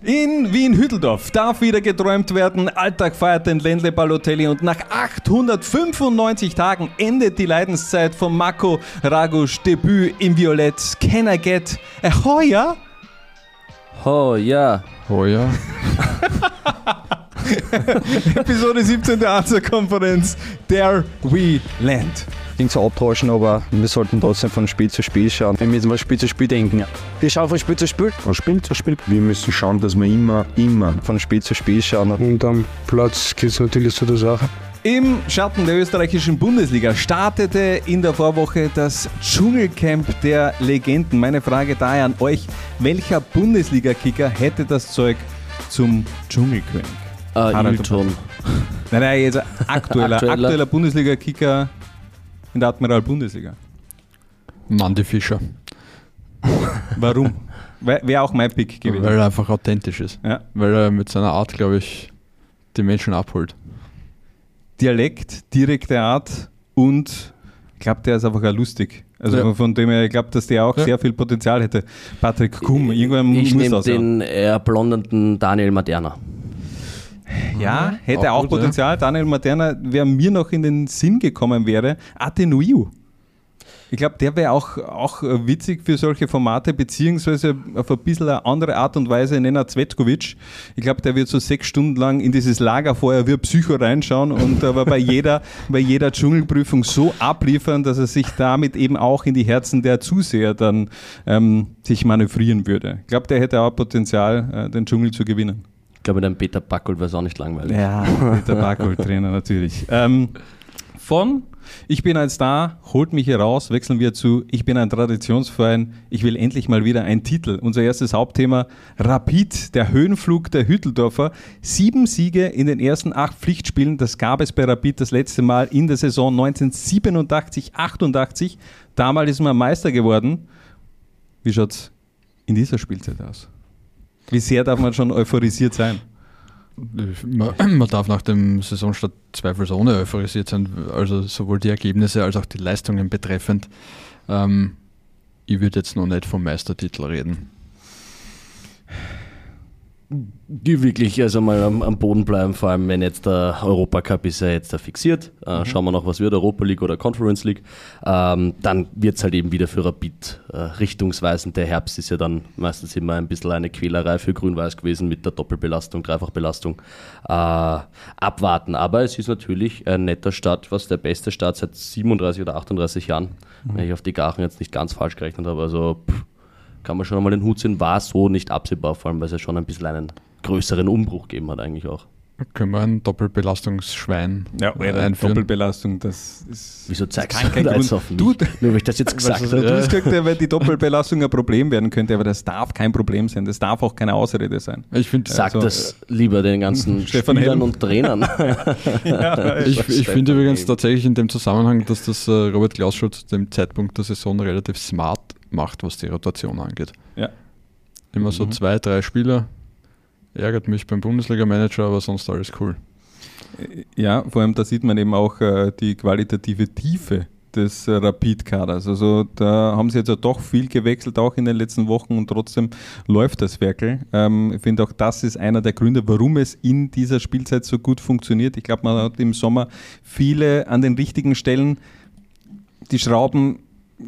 In Wien-Hütteldorf darf wieder geträumt werden. Alltag feiert den Ländle Balotelli und nach 895 Tagen endet die Leidenszeit von Marco Ragusch Debüt im Violett. Can I get a Hoya? Hoya. Hoya. Episode 17 der Arzer-Konferenz. There we land. Ding zu abtauschen, aber wir sollten trotzdem von Spiel zu Spiel schauen. Wir müssen von Spiel zu Spiel denken. Wir schauen von Spiel zu Spiel. Von Spiel zu Spiel. Wir müssen schauen, dass wir immer von Spiel zu Spiel schauen. Und am Platz geht es natürlich zu der Sache. Im Schatten der österreichischen Bundesliga startete in der Vorwoche das Dschungelcamp der Legenden. Meine Frage daher an euch, welcher Bundesliga-Kicker hätte das Zeug zum Dschungelkönig? Hilton. Nein, jetzt aktueller Bundesliga-Kicker in der Admiral-Bundesliga. Mandy Fischer. Warum? Wäre auch mein Pick gewesen. Weil er einfach authentisch ist. Ja. Weil er mit seiner Art, glaube ich, die Menschen abholt. Dialekt, direkte Art und ich glaube, der ist einfach auch lustig. Also von dem her, ich glaube, dass der auch sehr viel Potenzial hätte. Patrick Kumm, irgendwann ich muss nehme das den eher blondenden Daniel Maderna. Ja, hätte auch gut, Potenzial. Ja. Daniel Maderna, wer mir noch in den Sinn gekommen wäre, Atenuiu. Ich glaube, der wäre auch witzig für solche Formate, beziehungsweise auf ein bisschen eine andere Art und Weise Nenad Cvetkovic. Ich glaube, der wird so 6 Stunden lang in dieses Lagerfeuer wie Psycho reinschauen und aber bei jeder Dschungelprüfung so abliefern, dass er sich damit eben auch in die Herzen der Zuseher dann sich manövrieren würde. Ich glaube, der hätte auch Potenzial, den Dschungel zu gewinnen. Ich glaube, mit einem Peter Backold wäre es auch nicht langweilig. Ja, Peter Backold, Trainer natürlich. Von Ich bin ein Star, holt mich hier raus, wechseln wir zu Ich bin ein Traditionsverein, ich will endlich mal wieder einen Titel. Unser erstes Hauptthema, Rapid, der Höhenflug der Hütteldorfer. 7 Siege in den ersten 8 Pflichtspielen, das gab es bei Rapid das letzte Mal in der Saison 1987/88. Damals ist man Meister geworden. Wie schaut es in dieser Spielzeit aus? Wie sehr darf man schon euphorisiert sein? Man darf nach dem Saisonstart zweifelsohne euphorisiert sein, also sowohl die Ergebnisse als auch die Leistungen betreffend. Ich würde jetzt noch nicht vom Meistertitel reden. Die wirklich also mal am Boden bleiben, vor allem wenn jetzt der Europacup ist ja jetzt da fixiert. Schauen wir noch, was wird, Europa League oder Conference League. Dann wird es halt eben wieder für Rapid richtungsweisend. Der Herbst ist ja dann meistens immer ein bisschen eine Quälerei für Grün-Weiß gewesen mit der Doppelbelastung, Dreifachbelastung. Abwarten. Aber es ist natürlich ein netter Start, was der beste Start seit 37 oder 38 Jahren, wenn ich auf die Gachen jetzt nicht ganz falsch gerechnet habe. Also kann man schon einmal den Hut sehen, war so nicht absehbar, vor allem weil es ja schon ein bisschen einen größeren Umbruch gegeben hat eigentlich auch. Können wir ein Doppelbelastungsschwein einführen? Doppelbelastung, das ist... Wieso zeigst du da jetzt auf mich? Nur weil ich das jetzt gesagt habe. Du hast gesagt, weil die Doppelbelastung ein Problem werden könnte, aber das darf kein Problem sein, das darf auch keine Ausrede sein. Sag das lieber den ganzen Spielern und Trainern. Ich finde übrigens tatsächlich in dem Zusammenhang, dass das Robert Klaus zu dem Zeitpunkt der Saison relativ smart macht, was die Rotation angeht. Ja. Immer so 2, 3 Spieler. Ärgert mich beim Bundesliga-Manager, aber sonst alles cool. Ja, vor allem da sieht man eben auch die qualitative Tiefe des Rapid-Kaders. Also da haben sie jetzt ja doch viel gewechselt, auch in den letzten Wochen und trotzdem läuft das Werkel. Ich finde auch, das ist einer der Gründe, warum es in dieser Spielzeit so gut funktioniert. Ich glaube, man hat im Sommer viele an den richtigen Stellen die Schrauben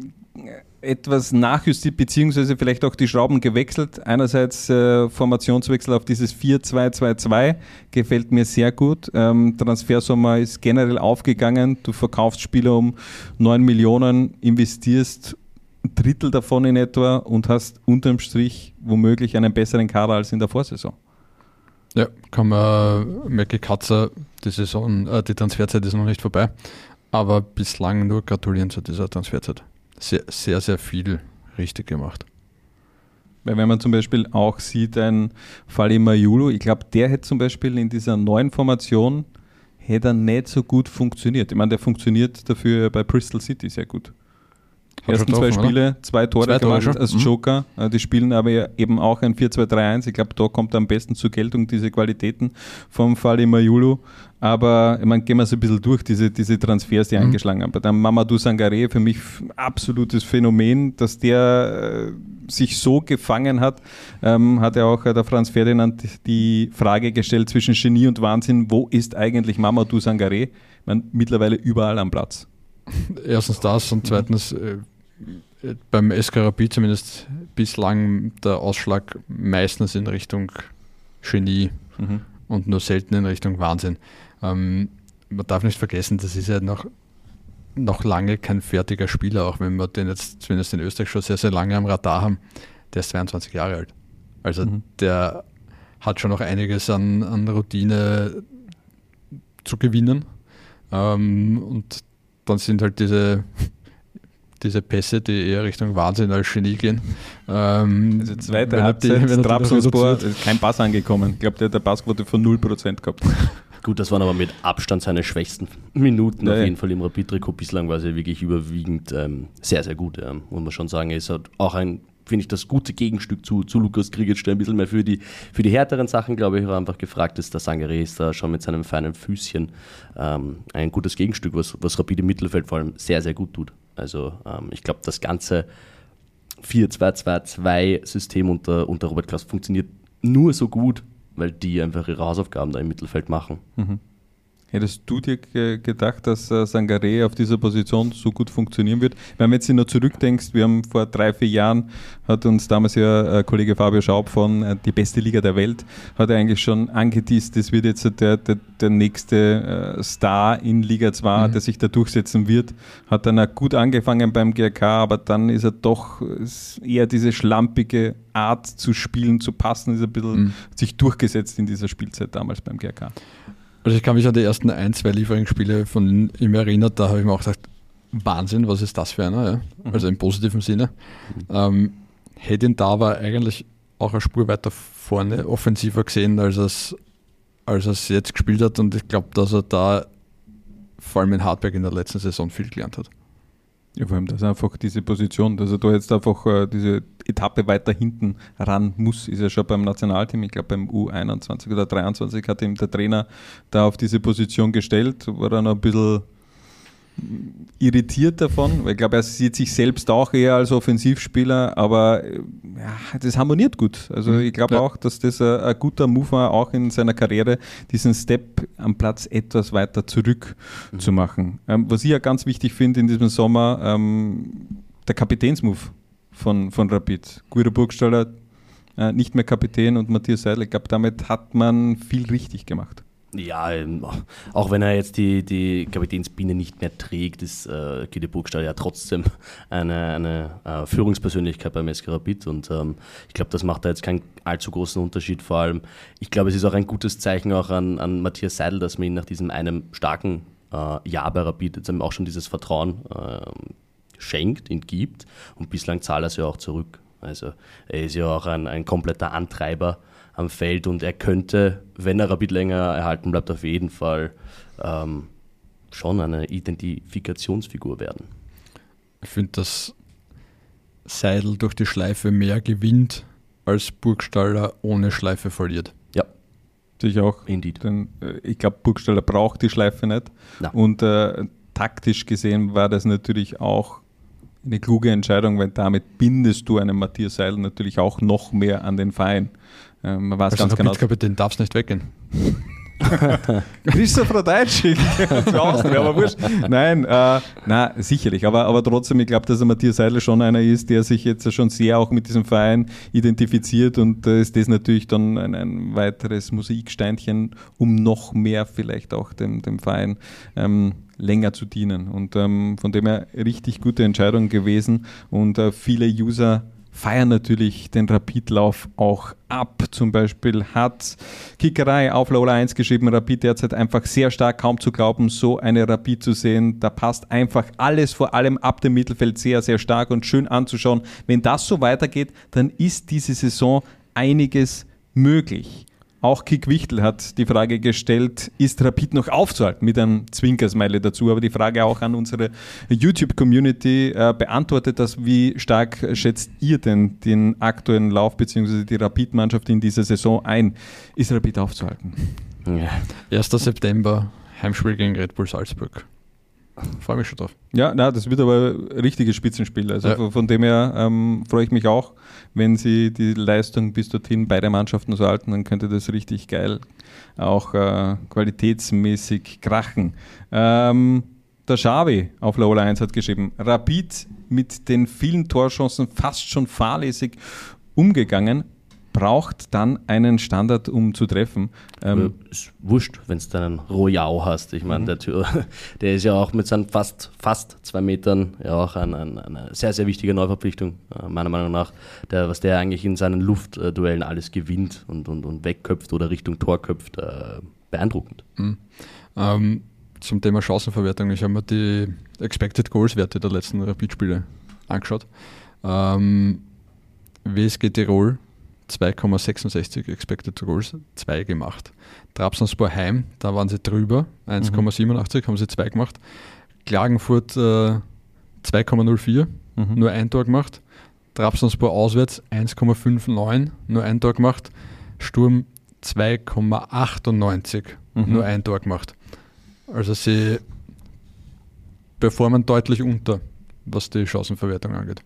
etwas nachjustiert, beziehungsweise vielleicht auch die Schrauben gewechselt. Einerseits Formationswechsel auf dieses 4-2-2-2 gefällt mir sehr gut. Transfersommer ist generell aufgegangen. Du verkaufst Spieler um 9 Millionen, investierst ein Drittel davon in etwa und hast unterm Strich womöglich einen besseren Kader als in der Vorsaison. Ja, kann man Merke Katzer, die Transferzeit ist noch nicht vorbei, aber bislang nur gratulieren zu dieser Transferzeit. Sehr, sehr, sehr viel richtig gemacht. Weil wenn man zum Beispiel auch sieht, ein Fali Mayulu, ich glaube, der hätte zum Beispiel in dieser neuen Formation hätte er nicht so gut funktioniert. Ich meine, der funktioniert dafür bei Bristol City sehr gut. Ersten 2 Spiele, 2 Tore gemacht als Joker. Die spielen aber eben auch ein 4-2-3-1. Ich glaube, da kommt am besten zur Geltung diese Qualitäten vom Fally Mayulu. Aber ich meine, gehen wir so ein bisschen durch, diese Transfers, die eingeschlagen haben. Bei dem Mamadou Sangaré, für mich absolutes Phänomen, dass der sich so gefangen hat, hat ja auch der Franz Ferdinand die Frage gestellt zwischen Genie und Wahnsinn, wo ist eigentlich Mamadou Sangaré? Ich meine, mittlerweile überall am Platz. Erstens das und zweitens beim SK Rapid zumindest bislang der Ausschlag meistens in Richtung Genie und nur selten in Richtung Wahnsinn. Man darf nicht vergessen, das ist ja noch lange kein fertiger Spieler, auch wenn wir den jetzt zumindest in Österreich schon sehr, sehr lange am Radar haben. Der ist 22 Jahre alt. Also der hat schon noch einiges an Routine zu gewinnen. Und dann sind halt diese Pässe, die eher Richtung Wahnsinn als Genie gehen. Also zweite Halbzeit, Trabzonspor, kein Pass angekommen. Ich glaube, der hat eine Passquote von 0% gehabt. Gut, das waren aber mit Abstand seine schwächsten Minuten auf jeden Fall im Rapid-Trikot. Bislang war es ja wirklich überwiegend sehr, sehr gut. Muss man schon sagen, er ist halt auch finde ich, das gute Gegenstück zu Lukas Krigic, der ein bisschen mehr für die härteren Sachen, glaube ich, einfach gefragt ist. Der Sangaré ist da schon mit seinem feinen Füßchen ein gutes Gegenstück, was Rapid im Mittelfeld vor allem sehr, sehr gut tut. Also ich glaube, das ganze 4-2-2-2-System unter Robert Klaus funktioniert nur so gut, weil die einfach ihre Hausaufgaben da im Mittelfeld machen. Hättest du dir gedacht, dass Sangaré auf dieser Position so gut funktionieren wird? Wenn du jetzt noch zurückdenkst, wir haben vor 3-4 Jahren, hat uns damals ja Kollege Fabio Schaub von die beste Liga der Welt, hat er eigentlich schon angeteased, das wird jetzt der nächste Star in Liga 2, der sich da durchsetzen wird. Hat dann auch gut angefangen beim GRK, aber dann ist er doch eher diese schlampige Art zu spielen, zu passen, ist ein bisschen sich durchgesetzt in dieser Spielzeit damals beim GRK. Also ich kann mich an die ersten 1-2 Lieferungsspiele von ihm erinnern, da habe ich mir auch gesagt, Wahnsinn, was ist das für einer? Ja? Also im positiven Sinne. Hätte ihn da aber eigentlich auch eine Spur weiter vorne offensiver gesehen, als er es jetzt gespielt hat, und ich glaube, dass er da vor allem in Hartberg in der letzten Saison viel gelernt hat. Ja, vor allem, dass einfach diese Position, dass er da jetzt einfach diese Etappe weiter hinten ran muss, ist ja schon beim Nationalteam, ich glaube beim U21 oder 23 hat ihm der Trainer da auf diese Position gestellt, war dann ein bisschen irritiert davon, weil ich glaube, er sieht sich selbst auch eher als Offensivspieler, aber ja, das harmoniert gut. Also ich glaube auch, dass das ein guter Move war, auch in seiner Karriere, diesen Step am Platz etwas weiter zurück zu machen. Was ich ja ganz wichtig finde in diesem Sommer, der Kapitänsmove von Rapid. Guido Burgstaller nicht mehr Kapitän und Matthias Seidel, ich glaube, damit hat man viel richtig gemacht. Ja, auch wenn er jetzt die Kapitänsbiene nicht mehr trägt, ist Guido Burgstaller ja trotzdem eine Führungspersönlichkeit beim SK Rapid, und ich glaube, das macht da jetzt keinen allzu großen Unterschied. Vor allem, ich glaube, es ist auch ein gutes Zeichen auch an Matthias Seidel, dass man ihn nach diesem einem starken Jahr bei Rapid jetzt auch schon dieses Vertrauen schenkt, ihn gibt, und bislang zahlt er es ja auch zurück. Also er ist ja auch ein kompletter Antreiber am Feld, und er könnte, wenn er Rapid länger erhalten bleibt, auf jeden Fall schon eine Identifikationsfigur werden. Ich finde, dass Seidel durch die Schleife mehr gewinnt, als Burgstaller ohne Schleife verliert. Ja. Sicher auch. Indeed. Denn ich glaube, Burgstaller braucht die Schleife nicht. Na. Und taktisch gesehen war das natürlich auch eine kluge Entscheidung, weil damit bindest du einen Matthias Seidel natürlich auch noch mehr an den Verein. Man weiß ganz genau. Kapitän darf es nicht weggehen. Christoph Radeitsch, aber wurscht. Nein, sicherlich. Aber trotzdem, ich glaube, dass der Matthias Seidel schon einer ist, der sich jetzt schon sehr auch mit diesem Verein identifiziert, und ist das natürlich dann ein weiteres Mosaiksteinchen, um noch mehr vielleicht auch dem Verein länger zu dienen. Und von dem her richtig gute Entscheidung gewesen, und viele User feiern natürlich den Rapidlauf auch ab. Zum Beispiel hat Kickerei auf Lola 1 geschrieben, Rapid derzeit einfach sehr stark, kaum zu glauben, so eine Rapid zu sehen. Da passt einfach alles, vor allem ab dem Mittelfeld, sehr, sehr stark und schön anzuschauen. Wenn das so weitergeht, dann ist diese Saison einiges möglich. Auch Kick Wichtel hat die Frage gestellt, ist Rapid noch aufzuhalten? Mit einem Zwinkersmiley dazu. Aber die Frage auch an unsere YouTube-Community beantwortet das. Wie stark schätzt ihr denn den aktuellen Lauf bzw. die Rapid-Mannschaft in dieser Saison ein? Ist Rapid aufzuhalten? Ja. 1. September, Heimspiel gegen Red Bull Salzburg. Freue mich schon drauf. Ja, das wird aber ein richtiges Spitzenspiel. Also von dem her freue ich mich auch, wenn sie die Leistung bis dorthin beide Mannschaften so halten, dann könnte das richtig geil auch qualitätsmäßig krachen. Der Xavi auf Laola 1 hat geschrieben, Rapid mit den vielen Torchancen fast schon fahrlässig umgegangen, braucht dann einen Standard, um zu treffen. Ist wurscht, wenn du einen Royal hast. Ich meine, der ist ja auch mit seinen fast 2 Metern ja auch eine sehr, sehr wichtige Neuverpflichtung, meiner Meinung nach. Was der eigentlich in seinen Luftduellen alles gewinnt und wegköpft oder Richtung Tor köpft, beeindruckend. Zum Thema Chancenverwertung, ich habe mir die Expected Goals-Werte der letzten Rapid-Spiele angeschaut. WSG Tirol 2,66 Expected Goals, 2 gemacht. Trabzonspor Heim, da waren sie drüber, 1,87 haben sie 2 gemacht. Klagenfurt 2,04, nur 1 Tor gemacht. Trabzonspor auswärts 1,59, nur 1 Tor gemacht. Sturm 2,98, nur 1 Tor gemacht. Also sie performen deutlich unter, was die Chancenverwertung angeht.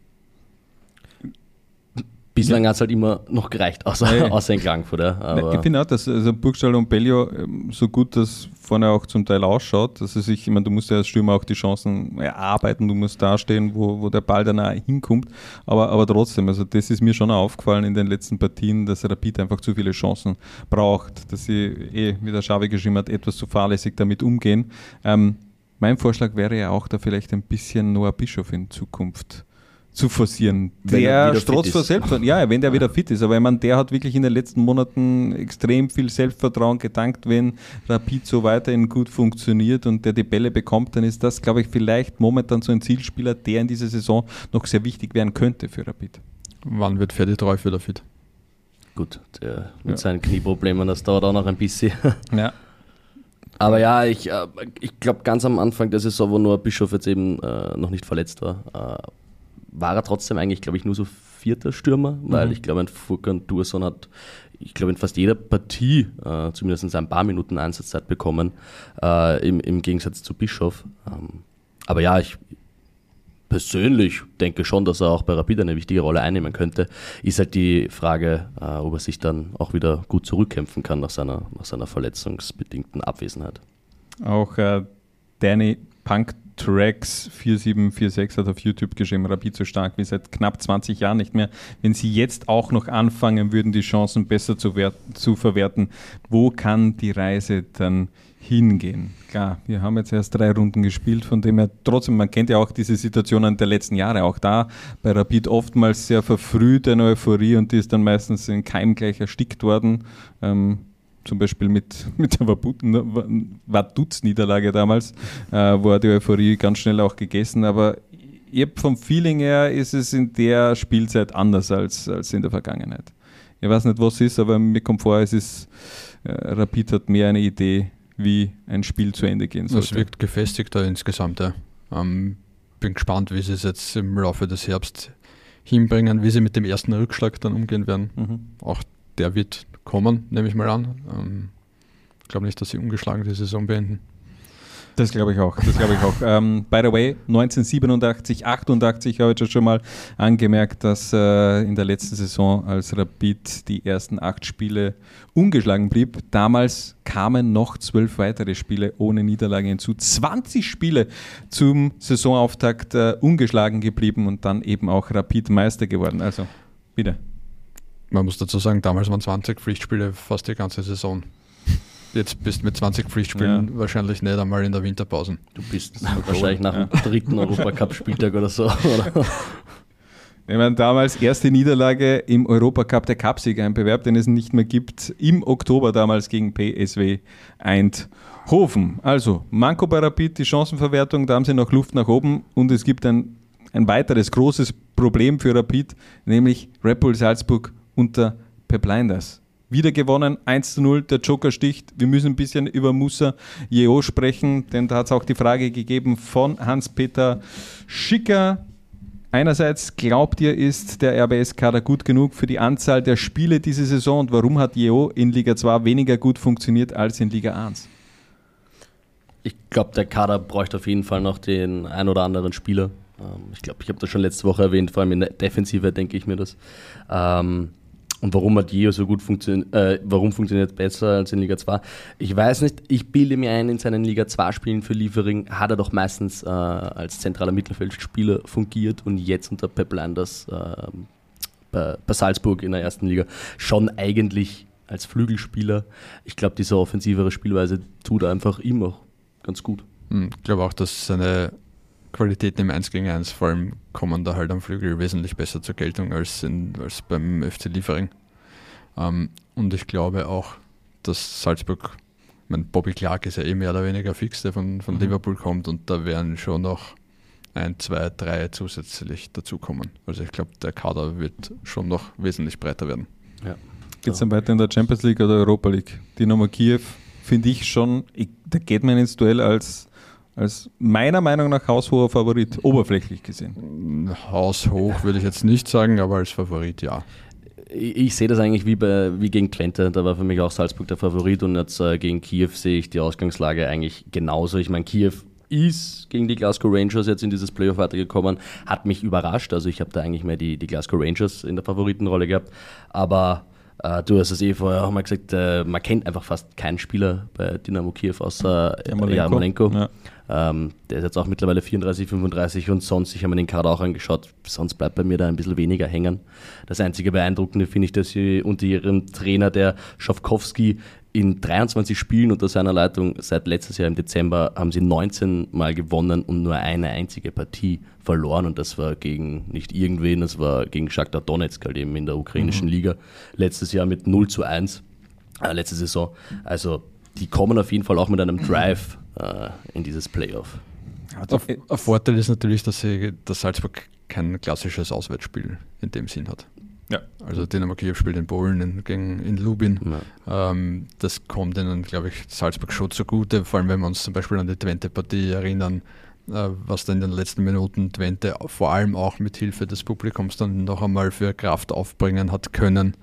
Bislang hat es halt immer noch gereicht, außer in Klagenfurt. Ich finde auch, dass Burgstall und Bellio so gut das vorne auch zum Teil ausschaut, dass ich meine, du musst ja als Stürmer auch die Chancen erarbeiten, du musst dastehen, wo der Ball dann auch hinkommt, aber trotzdem, also das ist mir schon aufgefallen in den letzten Partien, dass Rapid einfach zu viele Chancen braucht, dass sie, wie der Xavi geschrieben hat, etwas zu fahrlässig damit umgehen. Mein Vorschlag wäre ja auch, da vielleicht ein bisschen Noah Bischof in Zukunft zu forcieren. Der strotzt vor Selbstvertrauen. Ja, wenn der wieder fit ist. Aber ich meine, der hat wirklich in den letzten Monaten extrem viel Selbstvertrauen getankt. Wenn Rapid so weiterhin gut funktioniert und der die Bälle bekommt, dann ist das, glaube ich, vielleicht momentan so ein Zielspieler, der in dieser Saison noch sehr wichtig werden könnte für Rapid. Wann wird Ferdi Treuf wieder fit? Gut, der mit seinen Knieproblemen, das dauert auch noch ein bisschen. Ja. Aber ja, ich glaube, ganz am Anfang der Saison, wo Noah Bischof jetzt eben noch nicht verletzt war er trotzdem eigentlich, glaube ich, nur so 4. Stürmer, weil ich glaube, ein Furkan Dursun hat, ich glaube, in fast jeder Partie zumindest ein paar Minuten Einsatzzeit bekommen, im Gegensatz zu Bischof. Aber ja, ich persönlich denke schon, dass er auch bei Rapid eine wichtige Rolle einnehmen könnte. Ist halt die Frage, ob er sich dann auch wieder gut zurückkämpfen kann nach seiner verletzungsbedingten Abwesenheit. Auch Danny Punktracks 4746 hat auf YouTube geschrieben, Rapid so stark wie seit knapp 20 Jahren nicht mehr. Wenn sie jetzt auch noch anfangen würden, die Chancen besser zu verwerten, wo kann die Reise dann hingehen? Klar, wir haben jetzt erst 3 Runden gespielt, von dem her trotzdem, man kennt ja auch diese Situationen der letzten Jahre, auch da bei Rapid oftmals sehr verfrüht eine Euphorie und die ist dann meistens in Keim gleich erstickt worden. Zum Beispiel mit der Vaduz-Niederlage damals, war die Euphorie ganz schnell auch gegessen, aber vom Feeling her ist es in der Spielzeit anders als in der Vergangenheit. Ich weiß nicht, was es ist, aber mir kommt vor, Rapid hat mehr eine Idee, wie ein Spiel zu Ende gehen sollte. Es wirkt gefestigter insgesamt. Ja. Bin gespannt, wie sie es jetzt im Laufe des Herbst hinbringen, wie sie mit dem ersten Rückschlag dann umgehen werden. Auch der wird kommen, nehme ich mal an. Ich glaube nicht, dass sie ungeschlagen die Saison beenden. Das glaube ich auch. By the way, 1987, 88 habe ich das schon mal angemerkt, dass in der letzten Saison, als Rapid die ersten 8 Spiele ungeschlagen blieb, damals kamen noch 12 weitere Spiele ohne Niederlage hinzu. 20 Spiele zum Saisonauftakt ungeschlagen geblieben und dann eben auch Rapid Meister geworden. Also, wieder. Man muss dazu sagen, damals waren 20 Pflichtspiele fast die ganze Saison. Jetzt bist du mit 20 Pflichtspielen wahrscheinlich nicht einmal in der Winterpause. Du bist wahrscheinlich nach dem 3. Europacup-Spieltag oder so. Oder? Ich meine, damals erste Niederlage im Europacup, der Cupsieger, ein Bewerb, den es nicht mehr gibt, im Oktober damals gegen PSW Eindhoven. Also, Manko bei Rapid, die Chancenverwertung, da haben sie noch Luft nach oben und es gibt ein weiteres großes Problem für Rapid, nämlich Red Bull Salzburg unter Pep Linders. wieder gewonnen, 1:0, der Joker sticht. Wir müssen ein bisschen über Moussa Yeo sprechen, denn da hat es auch die Frage gegeben von Hans-Peter Schicker. Einerseits, glaubt ihr, ist der RBS-Kader gut genug für die Anzahl der Spiele diese Saison und warum hat Yeo in Liga 2 weniger gut funktioniert als in Liga 1? Ich glaube, der Kader bräuchte auf jeden Fall noch den ein oder anderen Spieler. Ich glaube, ich habe das schon letzte Woche erwähnt, vor allem in der Defensive denke ich mir das. Und warum hat Yeo so gut warum funktioniert es besser als in Liga 2? Ich weiß nicht, ich bilde mir ein, in seinen Liga 2 Spielen für Liefering hat er doch meistens als zentraler Mittelfeldspieler fungiert und jetzt unter Pep Lijnders bei Salzburg in der ersten Liga schon eigentlich als Flügelspieler. Ich glaube, diese offensivere Spielweise tut einfach ihm auch ganz gut. Ich glaube auch, dass seine Qualitäten im 1 gegen 1 vor allem kommen da halt am Flügel wesentlich besser zur Geltung als beim FC Liefering. Und ich glaube auch, dass Salzburg, Bobby Clark ist ja mehr oder weniger fix, der von Liverpool kommt und da werden schon noch 1, 2, 3 zusätzlich dazukommen. Also ich glaube, der Kader wird schon noch wesentlich breiter werden. Ja. Geht es dann weiter in der Champions League oder Europa League? Dynamo Kiew finde ich schon, da geht man ins Duell als meiner Meinung nach haushoher Favorit, oberflächlich gesehen. Haushoch würde ich jetzt nicht sagen, aber als Favorit ja. Ich sehe das eigentlich wie gegen Twente, da war für mich auch Salzburg der Favorit und jetzt gegen Kiew sehe ich die Ausgangslage eigentlich genauso. Ich meine, Kiew ist gegen die Glasgow Rangers jetzt in dieses Playoff weitergekommen, hat mich überrascht, also ich habe da eigentlich mehr die Glasgow Rangers in der Favoritenrolle gehabt, aber du hast es vorher auch mal gesagt, man kennt einfach fast keinen Spieler bei Dynamo Kiew außer Yarmolenko. Ja. Der ist jetzt auch mittlerweile 34, 35 und sonst, ich habe mir den Kader auch angeschaut, sonst bleibt bei mir da ein bisschen weniger hängen. Das einzige Beeindruckende finde ich, dass sie unter ihrem Trainer, der Schafkowski, in 23 Spielen unter seiner Leitung seit letztes Jahr im Dezember haben sie 19 Mal gewonnen und nur eine einzige Partie verloren und das war gegen nicht irgendwen, das war gegen Shakhtar Donetsk halt eben in der ukrainischen Liga. Letztes Jahr mit 0:1, letzte Saison. Also die kommen auf jeden Fall auch mit einem Drive in dieses Playoff. Ein Vorteil ist natürlich, dass Salzburg kein klassisches Auswärtsspiel in dem Sinn hat. Ja. Also Dynamo Kiew spielt in Polen, in Lubin. Ja. Das kommt ihnen, glaube ich, Salzburg schon zugute, vor allem wenn wir uns zum Beispiel an die Twente-Partie erinnern, was dann in den letzten Minuten Twente vor allem auch mit Hilfe des Publikums dann noch einmal für Kraft aufbringen hat können.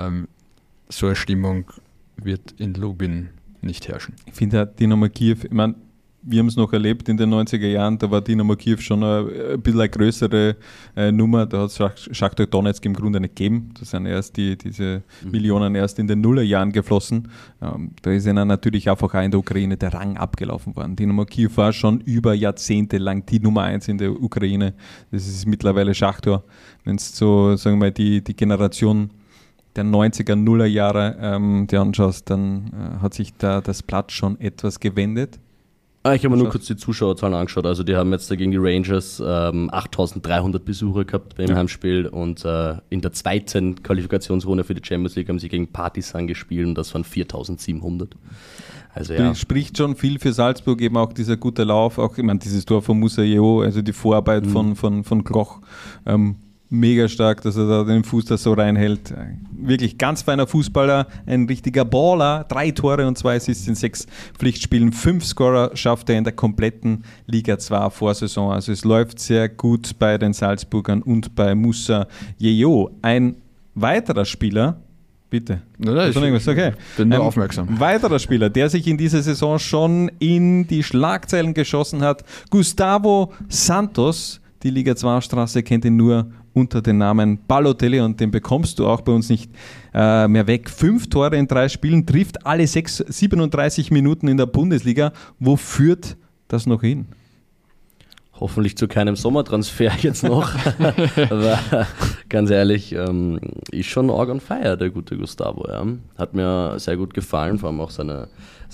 So eine Stimmung wird in Lubin nicht herrschen. Ich finde Dynamo Kiew, ich meine, wir haben es noch erlebt in den 90er Jahren, da war Dynamo Kiew schon ein bisschen eine größere Nummer, da hat es Shakhtar Donetsk im Grunde nicht gegeben, da sind erst diese Millionen erst in den Nullerjahren geflossen, da ist ihnen natürlich einfach auch in der Ukraine der Rang abgelaufen worden. Dynamo Kiew war schon über Jahrzehnte lang die Nummer 1 in der Ukraine, das ist mittlerweile Shakhtar, wenn es so, sagen wir mal, die Generation der 90er, Nullerjahre dir anschaust, dann hat sich da das Blatt schon etwas gewendet. Ich habe mir nur kurz die Zuschauerzahlen angeschaut. Also die haben jetzt gegen die Rangers 8.300 Besucher gehabt beim Heimspiel und in der zweiten Qualifikationsrunde für die Champions League haben sie gegen Partizan gespielt und das waren 4.700. Also ja. Spricht schon viel für Salzburg, eben auch dieser gute Lauf, auch ich meine, dieses Tor von Moussa Yeo, also die Vorarbeit von Kloch, mega stark, dass er da den Fuß da so reinhält. Wirklich ganz feiner Fußballer, ein richtiger Baller. 3 Tore und 2 Assists in 6 Pflichtspielen. 5 Scorer schafft er in der kompletten Liga 2 Vorsaison. Also es läuft sehr gut bei den Salzburgern und bei Moussa Yeo. Ein weiterer Spieler, bitte. Ich bin nur aufmerksam. Ein weiterer Spieler, der sich in dieser Saison schon in die Schlagzeilen geschossen hat. Gustavo Santos. Die Liga 2 Straße kennt ihn nur unter dem Namen Balotelli und den bekommst du auch bei uns nicht mehr weg. 5 Tore in 3 Spielen, trifft alle 37 Minuten in der Bundesliga. Wo führt das noch hin? Hoffentlich zu keinem Sommertransfer jetzt noch. Aber ganz ehrlich, ist schon arg on fire, der gute Gustavo. Ja. Hat mir sehr gut gefallen, vor allem auch seine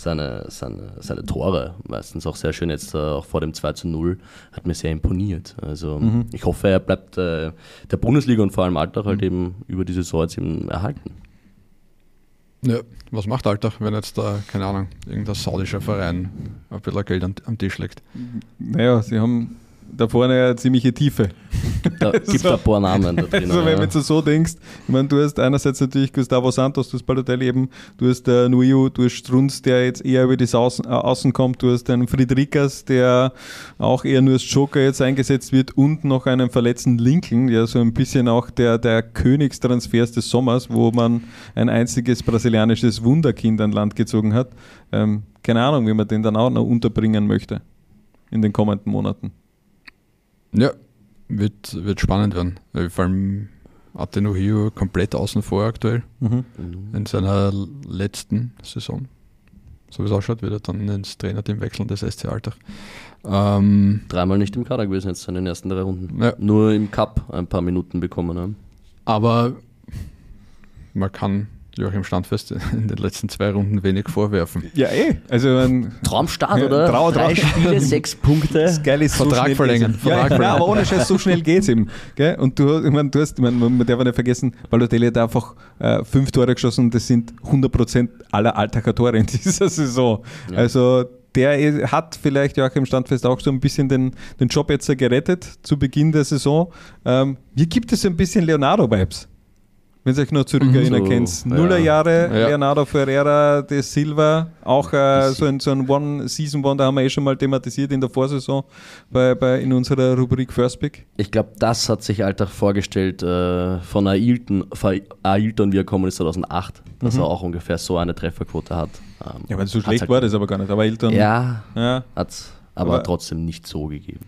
Tore, meistens auch sehr schön jetzt auch vor dem 2:0, hat mir sehr imponiert. Also ich hoffe, er bleibt der Bundesliga und vor allem Alltag halt eben über die Saison jetzt eben erhalten. Ja, was macht Alltag, wenn jetzt da, keine Ahnung, irgendein saudischer Verein ein bisschen Geld am Tisch legt? Naja, sie haben da vorne eine ziemliche Tiefe. Gibt ein paar Namen da drin. Also wenn du so denkst, ich meine, du hast einerseits natürlich Gustavo Santos, du hast Balotelli eben, du hast Nuio, du hast Strunz, der jetzt eher über das Außen kommt, du hast einen Friedrichs, der auch eher nur als Joker jetzt eingesetzt wird und noch einen verletzten Lincoln, der so ein bisschen auch der Königstransfers des Sommers, wo man ein einziges brasilianisches Wunderkind an Land gezogen hat. Keine Ahnung, wie man den dann auch noch unterbringen möchte in den kommenden Monaten. Ja, wird spannend werden. Vor allem Ateno Hio komplett außen vor aktuell in seiner letzten Saison. So wie es ausschaut, wird er dann ins Trainerteam wechseln, das SC Altach. Dreimal nicht im Kader gewesen jetzt in den ersten 3 Runden. Ja. Nur im Cup ein paar Minuten bekommen haben. Aber man kann Joachim Standfest in den letzten 2 Runden wenig vorwerfen. Ja, also ein Traumstart, oder? Trau- 3 Spiele, 6 Punkte. Das Geile ist, Vertrag so schnell verlängern. geht's eben. Ja, Vertrag nein, aber ohne Scheiß, so schnell geht es eben. Gell? Und man darf nicht vergessen, Balotelli hat einfach 5 Tore geschossen und das sind 100% aller Altacher Tore in dieser Saison. Ja. Also der hat vielleicht Joachim Standfest auch so ein bisschen den Job jetzt gerettet zu Beginn der Saison. Hier gibt es ein bisschen Leonardo-Vibes. Wenn ihr euch noch zurückerinnern könnt. Nullerjahre, Ja. Leonardo Ferreira de Silva, auch so ein One-Season-One, da haben wir schon mal thematisiert in der Vorsaison in unserer Rubrik First Pick. Ich glaube, das hat sich Alltag vorgestellt von Ailton, wie er gekommen ist 2008, dass er auch ungefähr so eine Trefferquote hat. Ja, weil so Hat's schlecht halt- war das aber gar nicht. Aber Elton, Ja, ja. hat es aber trotzdem nicht so gegeben.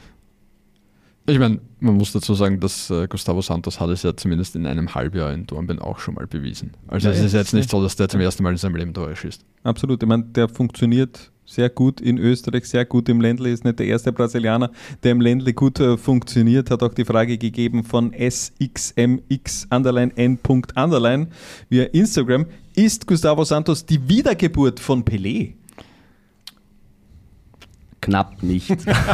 Ich meine, man muss dazu sagen, dass Gustavo Santos hat es ja zumindest in einem Halbjahr in Dornbirn auch schon mal bewiesen. Also Ja, es ist ja. jetzt nicht so, dass der zum ersten Mal in seinem Leben Tore schießt. Absolut. Ich meine, der funktioniert sehr gut in Österreich, sehr gut im Ländle, ist nicht der erste Brasilianer, der im Ländle gut funktioniert, hat auch die Frage gegeben von SXMX_N. via Instagram. Ist Gustavo Santos die Wiedergeburt von Pelé? Knapp nicht.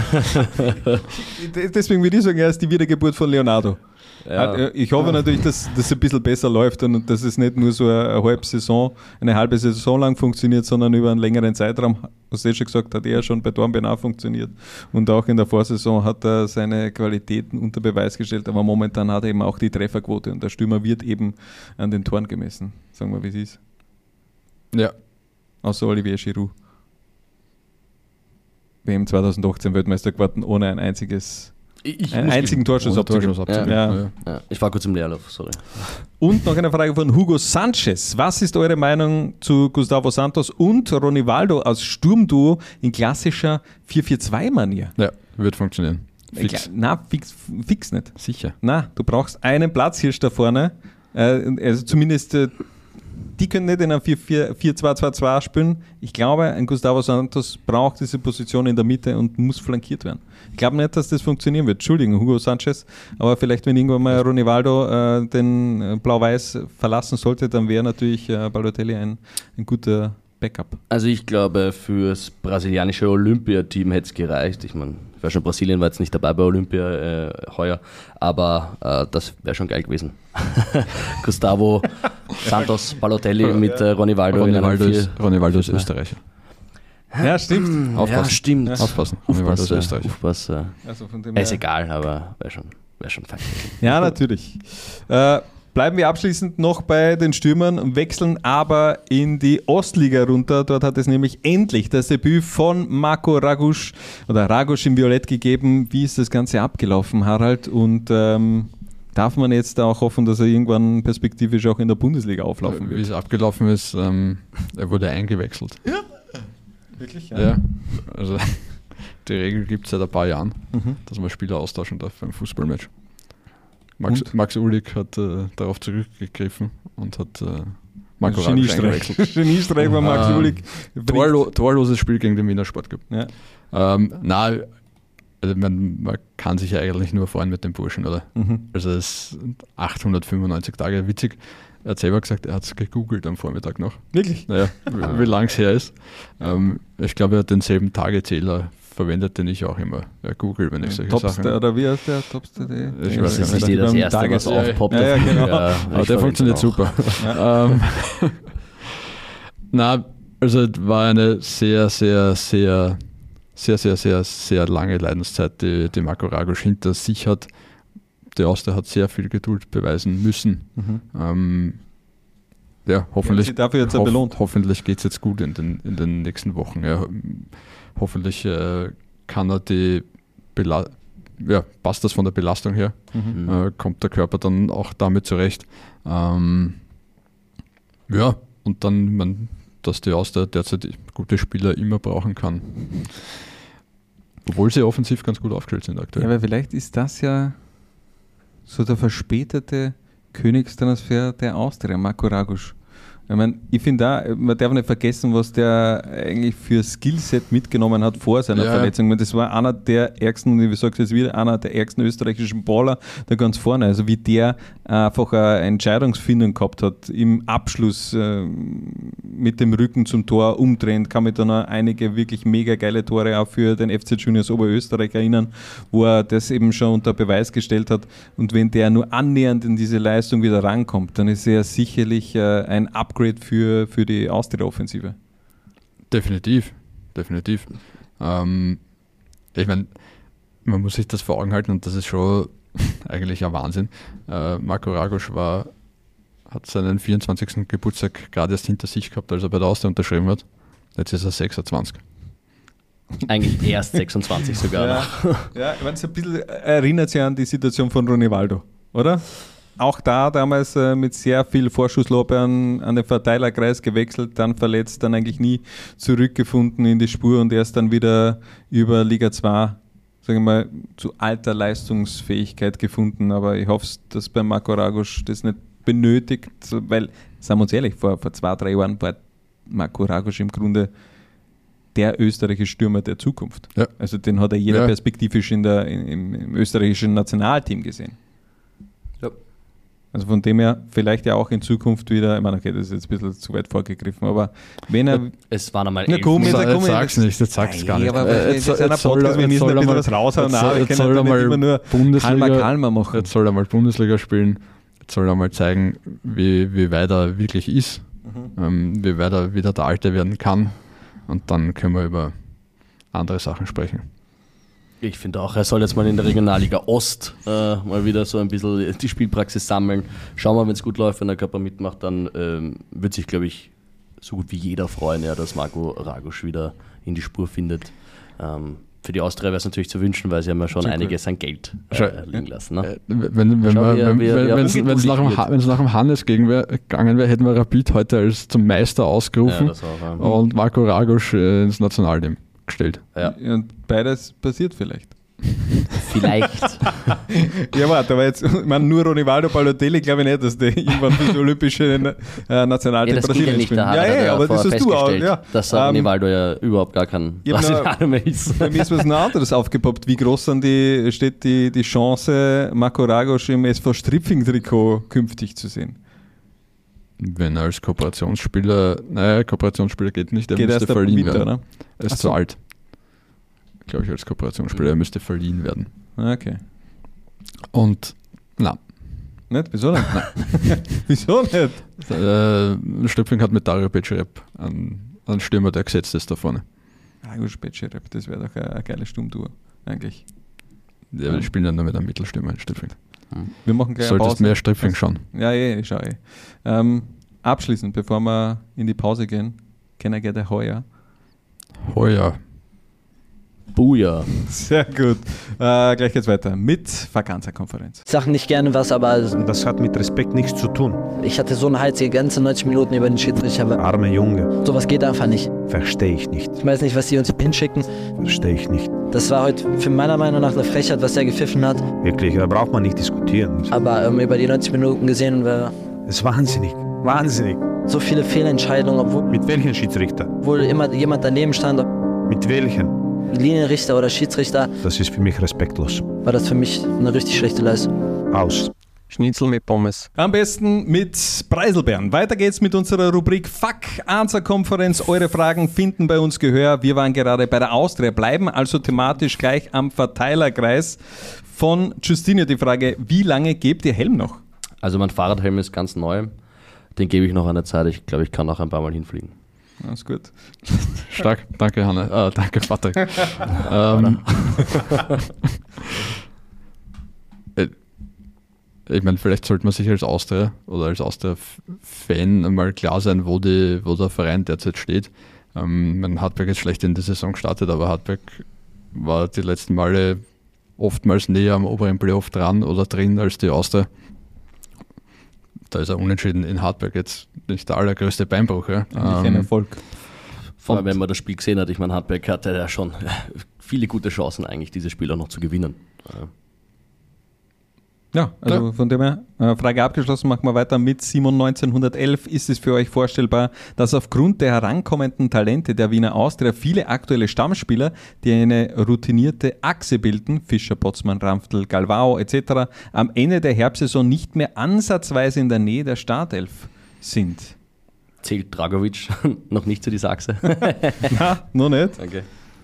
Deswegen würde ich sagen, er ist die Wiedergeburt von Leonardo. Ja. Ich hoffe natürlich, dass das ein bisschen besser läuft und dass es nicht nur so eine halbe Saison lang funktioniert, sondern über einen längeren Zeitraum. Was du schon gesagt hat, er schon bei Dornbirn auch funktioniert. Und auch in der Vorsaison hat er seine Qualitäten unter Beweis gestellt, aber momentan hat er eben auch die Trefferquote und der Stürmer wird eben an den Toren gemessen. Sagen wir, wie es ist. Ja. Außer Olivier Giroud. WM 2018 Weltmeister geworden, ohne einen einzigen Torschuss abzugeben. Ja. Ja, ich war kurz im Leerlauf, sorry. Und noch eine Frage von Hugo Sanchez. Was ist eure Meinung zu Gustavo Santos und Ronivaldo als Sturmduo in klassischer 4-4-2-Manier? Ja, wird funktionieren. Fix. Fix nicht. Sicher. Na, du brauchst einen Platzhirsch da vorne. Also zumindest die können nicht in einem 4-2-2-2 spielen. Ich glaube, ein Gustavo Santos braucht diese Position in der Mitte und muss flankiert werden. Ich glaube nicht, dass das funktionieren wird. Entschuldigung, Hugo Sanchez. Aber vielleicht, wenn irgendwann mal Ronivaldo den Blau-Weiß verlassen sollte, dann wäre natürlich Balotelli ein guter Backup. Also ich glaube, fürs brasilianische Olympiateam hätte es gereicht. Ich meine, Brasilien war jetzt nicht dabei bei Olympia heuer, aber das wäre schon geil gewesen. Gustavo Santos, Balotelli mit Ronivaldo. Ronivaldo ist Österreicher. Ja, stimmt. Aufpassen. Ja, stimmt. Aufpassen. Ronivaldo ist Österreicher. Aufpassen. Also von dem Ist her- egal, aber wäre schon fein. Ja, natürlich. Bleiben wir abschließend noch bei den Stürmern, wechseln aber in die Ostliga runter. Dort hat es nämlich endlich das Debüt von Marco Ragusch im Violett gegeben. Wie ist das Ganze abgelaufen, Harald? Und darf man jetzt auch hoffen, dass er irgendwann perspektivisch auch in der Bundesliga auflaufen Wie wird? es abgelaufen ist, er wurde eingewechselt. Ja. Wirklich? Ja. Also die Regel gibt es seit ein paar Jahren, dass man Spieler austauschen darf beim Fußballmatch. Max Uhlig hat darauf zurückgegriffen und hat Marco Ragusch eingewechselt. Geniestreich bei Max Julik. Torloses Spiel gegen den Wiener Sportclub. Ja. Also man kann sich ja eigentlich nur freuen mit dem Burschen, oder? Also es ist 895 Tage. Witzig, er hat selber gesagt, er hat es gegoogelt am Vormittag noch. Wirklich? Naja, wie lang es her ist. Ich glaube, er hat denselben Tagezähler verwendet, den ich auch immer google, wenn ich solche Sachen... Oder wie heißt der? Topster.de? Ich Das weiß ist gar nicht das erste, was Tages- aufpoppt. Ja, genau. Aber der funktioniert super. Also es war eine sehr, sehr, sehr, sehr, sehr, sehr, sehr lange Leidenszeit, die Marco Ragusch hinter sich hat. die Austria hat sehr viel Geduld beweisen müssen. Hoffentlich, dafür jetzt belohnt. Hoffentlich geht es jetzt gut in den nächsten Wochen. Ja. Hoffentlich kann er passt das von der Belastung her, kommt der Körper dann auch damit zurecht. Und dann, dass die Austria derzeit gute Spieler immer brauchen kann. Obwohl sie offensiv ganz gut aufgestellt sind aktuell. Ja, aber vielleicht ist das ja so der verspätete Königstransfer der Austria, Marco Ragusch. Ich finde auch, man darf nicht vergessen, was der eigentlich für Skillset mitgenommen hat vor seiner Verletzung. Das war einer der ärgsten, ich sage es jetzt wieder, einer der ärgsten österreichischen Baller da ganz vorne. Also wie der einfach eine Entscheidungsfindung gehabt hat im Abschluss mit dem Rücken zum Tor umdrehend, kann mich da noch einige wirklich mega geile Tore auch für den FC Juniors Oberösterreich erinnern, wo er das eben schon unter Beweis gestellt hat. Und wenn der nur annähernd in diese Leistung wieder rankommt, dann ist er sicherlich ein Upgrade für die Austria-Offensive. Definitiv. Ich meine, man muss sich das vor Augen halten und das ist schon eigentlich ein Wahnsinn. Marco Ragusch hat seinen 24. Geburtstag gerade erst hinter sich gehabt, als er bei der Austria unterschrieben hat. Jetzt ist er 26. Eigentlich erst 26 sogar. Ja, ich meine, so ein bisschen erinnert sich an die Situation von Ronivaldo, oder? Auch da damals mit sehr viel Vorschusslorbeeren an den Verteilerkreis gewechselt, dann verletzt, dann eigentlich nie zurückgefunden in die Spur und erst dann wieder über Liga 2, sagen wir mal, zu alter Leistungsfähigkeit gefunden. Aber ich hoffe, dass bei Marco Ragusch das nicht benötigt, weil, sagen wir uns ehrlich, vor 2-3 Jahren war Marco Ragusch im Grunde der österreichische Stürmer der Zukunft. Ja. Also den hat jeder perspektivisch im österreichischen Nationalteam gesehen. Ja. Also von dem her vielleicht ja auch in Zukunft wieder, ich meine, okay, das ist jetzt ein bisschen zu weit vorgegriffen, aber wenn er... Es waren einmal 11. Jetzt sag's nicht, jetzt sag's gar nicht. Aber jetzt soll er mal was raushauen. Jetzt soll er mal Bundesliga machen. Jetzt soll er mal Bundesliga spielen, jetzt soll er mal zeigen, wie weit er wirklich ist, wie weit er wieder der Alte werden kann und dann können wir über andere Sachen sprechen. Ich finde auch, er soll jetzt mal in der Regionalliga Ost mal wieder so ein bisschen die Spielpraxis sammeln. Schauen wir, wenn es gut läuft, wenn der Körper mitmacht, dann wird sich, glaube ich, so gut wie jeder freuen, dass Marco Ragusch wieder in die Spur findet. Für die Austria wäre es natürlich zu wünschen, weil sie haben ja schon einiges an Geld liegen lassen. Ne? Wenn es nach dem Hannes gegangen wäre, hätten wir Rapid heute als zum Meister ausgerufen und Marco Ragusch ins Nationalteam gestellt. Ja. Und beides passiert vielleicht. Vielleicht. Ja, warte, aber jetzt, ich meine, nur Ronivaldo, Balotelli, glaube ich nicht, dass die irgendwann für das olympische Nationalteam Brasilien spielen. Ja, aber das hast du auch. Ja. Dass Ronivaldo ja überhaupt gar kein Brasilianer mehr ist. Bei mir ist was anderes aufgepoppt. Wie groß dann steht die Chance, Marco Ragusch im SV Stripfing-Trikot künftig zu sehen? Wenn er als Kooperationsspieler geht nicht, er müsste verliehen werden. Oder? Er ist zu alt. Glaube ich, als Kooperationsspieler, er müsste verliehen werden. Okay. Und, Nicht? Wieso nicht? Wieso nicht? Stripfing hat mit Dario Becerep einen Stürmer, der gesetzt ist da vorne. Ragusch Becerep, das wäre doch eine geile Sturmtour, eigentlich. Ja, wir spielen dann nur mit einem Mittelstürmer in Stripfing. Wir machen gleich Solltest mehr Stripfing schauen. Ja, ich schaue. Abschließend, bevor wir in die Pause gehen, can I get a Heuer? Heuer. Buja. Sehr gut. Gleich geht's weiter mit Vacanza-Konferenz. Ich sage nicht gerne was, aber Das hat mit Respekt nichts zu tun. ich hatte so einen Hals die ganze 90 Minuten über den Schiedsrichter. Arme Junge, Sowas geht einfach nicht. verstehe ich nicht. Ich weiß nicht, was die uns hinschicken. Verstehe ich nicht. Das war heute für meiner Meinung nach eine Frechheit, was er gepfiffen hat. Wirklich, da braucht man nicht diskutieren. Aber über die 90 Minuten gesehen, Das ist wahnsinnig. Wahnsinnig. so viele Fehlentscheidungen, Mit welchen Schiedsrichter? obwohl immer jemand daneben stand. Mit welchen? Linienrichter oder Schiedsrichter, Das ist für mich respektlos. war das für mich eine richtig schlechte Leistung. Aus. Schnitzel mit Pommes. Am besten mit Preiselbeeren. Weiter geht's mit unserer Rubrik Vacanza-Konferenz. Eure Fragen finden bei uns Gehör. Wir waren gerade bei der Austria, bleiben also thematisch gleich am Verteilerkreis. Von Justinio die Frage, wie lange gebt ihr Helm noch? Also mein Fahrradhelm ist ganz neu. Den gebe ich noch eine Zeit. Ich glaube, ich kann auch ein paar Mal hinfliegen. Alles gut. Stark, danke Hanne. Danke ich meine, vielleicht sollte man sich als Austria oder als Austria-Fan mal klar sein, wo der Verein derzeit steht. Hartberg ist schlecht in die Saison gestartet, aber Hartberg war die letzten Male oftmals näher am oberen Playoff dran oder drin als die Austria. Da ist er unentschieden in Hartberg jetzt nicht der allergrößte Beinbruch. Ja. Ein Erfolg. Vor allem, wenn man das Spiel gesehen hat. Ich meine, Hartberg hatte ja schon viele gute Chancen, eigentlich dieses Spiel auch noch zu gewinnen. Ja, also von dem her, Frage abgeschlossen, machen wir weiter mit Simon 1911. Ist es für euch vorstellbar, dass aufgrund der herankommenden Talente der Wiener Austria viele aktuelle Stammspieler, die eine routinierte Achse bilden, Fischer, Potzmann, Ramftl, Galvao etc., am Ende der Herbstsaison nicht mehr ansatzweise in der Nähe der Startelf sind? Zählt Dragovic noch nicht zu dieser Achse? Na, noch nicht. Okay.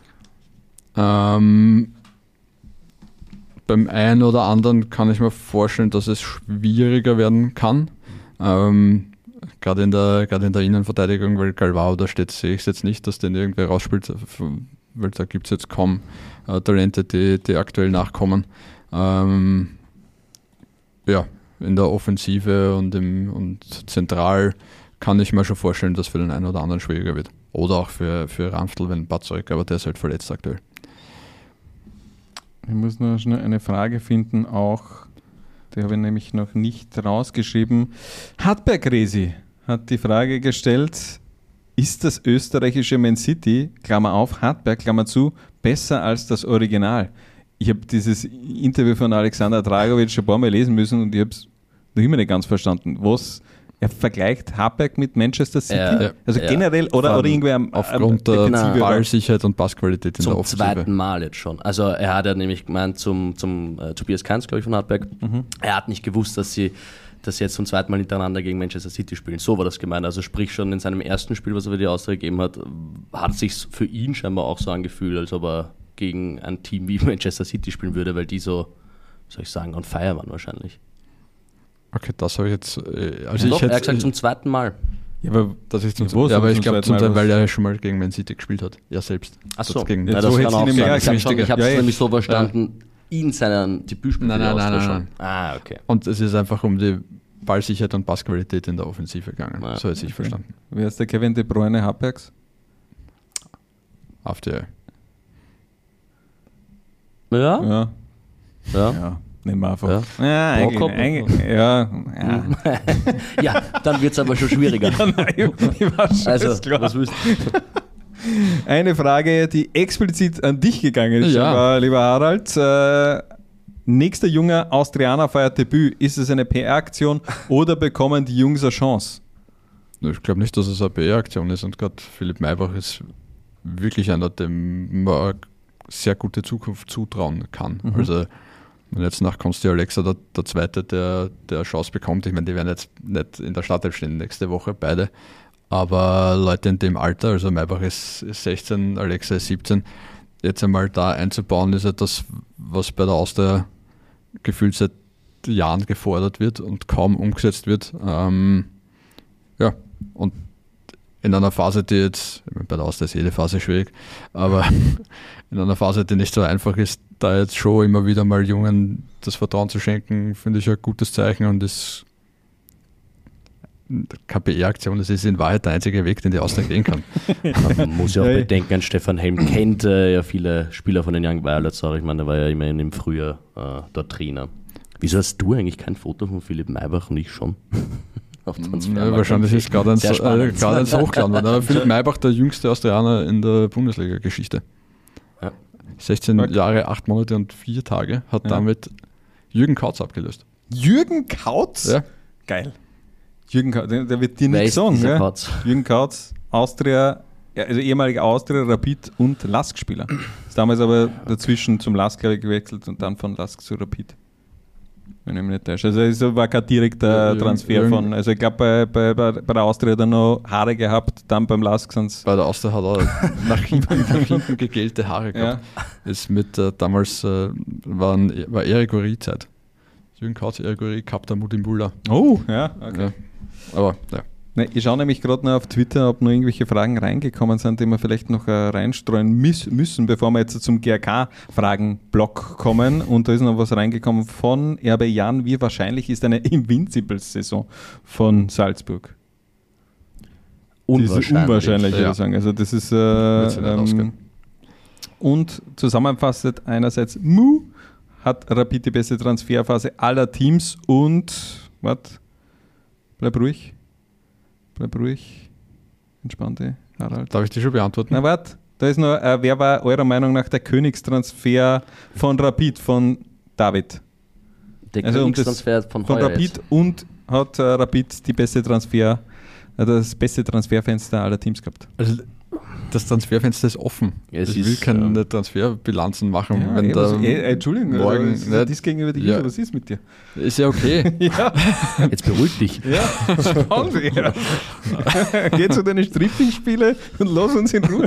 Beim einen oder anderen kann ich mir vorstellen, dass es schwieriger werden kann. Gerade in der Innenverteidigung, weil Galvao, da sehe ich es jetzt nicht, dass den irgendwer rausspielt, weil da gibt es jetzt kaum Talente, die aktuell nachkommen. In der Offensive und zentral kann ich mir schon vorstellen, dass für den einen oder anderen schwieriger wird. Oder auch für Ramftl, wenn Batzorek, aber der ist halt verletzt aktuell. Ich muss noch schnell eine Frage finden, auch, die habe ich nämlich noch nicht rausgeschrieben. Hartberg-Resi hat die Frage gestellt, ist das österreichische Man City, Klammer auf, Hartberg, Klammer zu, besser als das Original? Ich habe dieses Interview von Alexander Dragovic schon ein paar Mal lesen müssen und ich habe es noch immer nicht ganz verstanden. Was er vergleicht Hartberg mit Manchester City? Also generell oder irgendwer aufgrund der Ballsicherheit und Passqualität in der Offensive. Zum zweiten Mal jetzt schon. Also er hat ja nämlich gemeint zum Tobias Kainz, glaube ich, von Hartberg, er hat nicht gewusst, dass sie jetzt zum zweiten Mal hintereinander gegen Manchester City spielen. So war das gemeint. Also sprich schon in seinem ersten Spiel, was er für die Austria gegeben hat, hat es sich für ihn scheinbar auch so angefühlt, als ob er gegen ein Team wie Manchester City spielen würde, weil die so, wie soll ich sagen, on fire waren wahrscheinlich. Okay, das habe ich jetzt. Er hat gesagt zum zweiten Mal. Ja, aber ich glaube zum Teil, weil er schon mal gegen Man City gespielt hat. Er selbst. Ach so, gegen das kann auch sein. Ich habe es nämlich so verstanden, in seinen Debütspiel. Nein. Ah, okay. Und es ist einfach um die Ballsicherheit und Passqualität in der Offensive gegangen. Ja, so hätte ich verstanden. Wer ist der Kevin De Bruyne Hartbergs? Auf die. Ja. Nehmen wir einfach. Ja, ja, dann wird es aber schon schwieriger. Ich war schon also, klar. was willst du? Eine Frage, die explizit an dich gegangen ist, lieber Harald. Nächster junger Austrianer feiert Debüt. Ist es eine PR-Aktion oder bekommen die Jungs eine Chance? Ich glaube nicht, dass es eine PR-Aktion ist. Und gerade Philipp Maybach ist wirklich einer, dem man eine sehr gute Zukunft zutrauen kann. Also jetzt nach Konsti Alexa der Zweite, der Chance bekommt. Ich meine, die werden jetzt nicht in der Startelf stehen nächste Woche, beide. Aber Leute in dem Alter, also Maybach ist 16, Alexa ist 17, jetzt einmal da einzubauen, ist etwas, was bei der Austria gefühlt seit Jahren gefordert wird und kaum umgesetzt wird. Und in einer Phase, die jetzt, bei der Austria ist jede Phase schwierig, aber in einer Phase, die nicht so einfach ist, da jetzt schon immer wieder mal Jungen das Vertrauen zu schenken, finde ich ein gutes Zeichen und ist keine PR-Aktion, das ist in Wahrheit der einzige Weg, den die Austria gehen kann. Man muss ja auch bedenken, Stefan Helm kennt ja viele Spieler von den Young Violets, ich meine, der war ja immerhin im Frühjahr dort Trainer. Wieso hast du eigentlich kein Foto von Philipp Maybach und ich schon? Wahrscheinlich ist gerade eins hochgeladen worden. Aber Philipp Maybach, der jüngste Austrianer in der Bundesliga-Geschichte. Ja. 16 Jahre, 8 Monate und 4 Tage, hat damit Jürgen Kautz abgelöst. Jürgen Kautz? Ja. Geil. Jürgen Kautz, der wird dir nichts sagen. Ja? Kautz? Jürgen Kautz, Austria, also ehemaliger Austria, Rapid und Lask-Spieler. Ist damals aber dazwischen zum Lask, glaube ich, gewechselt und dann von Lask zu Rapid. Wenn ich mich nicht täusche. Also es war kein direkter Transfer von. Also ich glaube, bei der Austria hat er noch Haare gehabt, dann beim Lask sind es. Bei der Austria hat er nach hinten gegelte Haare gehabt. Ist mit damals war Erik Uri-Zeit. Jürgen Kautz, Erik Uri, Kapta Mutimbulla. Oh, ja, okay. Ja. Aber ja. Ne, ich schaue nämlich gerade noch auf Twitter, ob noch irgendwelche Fragen reingekommen sind, die wir vielleicht noch reinstreuen müssen, bevor wir jetzt zum GRK-Fragen-Block kommen. Und da ist noch was reingekommen von RB Jan. Wie wahrscheinlich ist eine Invincibles-Saison von Salzburg? Unwahrscheinlich, würde ich sagen. Also das ist und zusammenfassend einerseits hat Rapid die beste Transferphase aller Teams und bleib ruhig, entspannte Harald. Darf ich die schon beantworten? Na warte, da ist noch, wer war eurer Meinung nach der Königstransfer von Rapid, von David? Der Königstransfer von Rapid jetzt. Und hat Rapid die beste das beste Transferfenster aller Teams gehabt. Also das Transferfenster ist offen. Ich will keine Transferbilanzen machen. Ja, wenn da Entschuldigung, morgen das gegenüber dir, was ist mit dir? Ist ja okay. Ja. Jetzt beruhig dich. Ja, schauen wir. Geh zu deinen Stripping-Spiele und lass uns in Ruhe.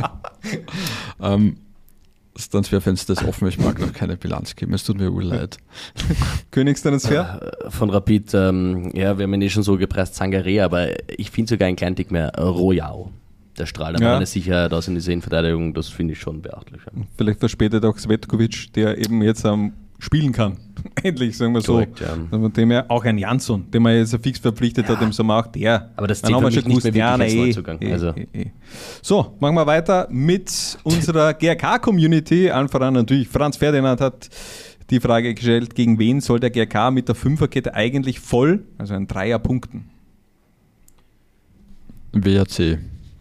Das Transferfenster ist offen, ich mag noch keine Bilanz geben, es tut mir leid. Königstransfer? Von Rapid, wir haben ihn schon so gepreist, Sangaré, aber ich finde sogar einen kleinen Tick mehr Royao. Der strahlt eine Sicherheit aus in dieser Innenverteidigung, das finde ich schon beachtlich. Ja. Vielleicht verspätet auch Svetkovic, der eben jetzt spielen kann. Endlich, sagen wir korrekt, so. Ja. Von dem her auch ein Jansson, den man jetzt fix verpflichtet hat im Sommer, auch der. Aber das zählt für mich nicht mehr wirklich als Neuzugang. So, machen wir weiter mit unserer GRK-Community. Allen voran natürlich Franz Ferdinand hat die Frage gestellt, gegen wen soll der GRK mit der Fünferkette eigentlich voll, also ein Dreier punkten? WRC.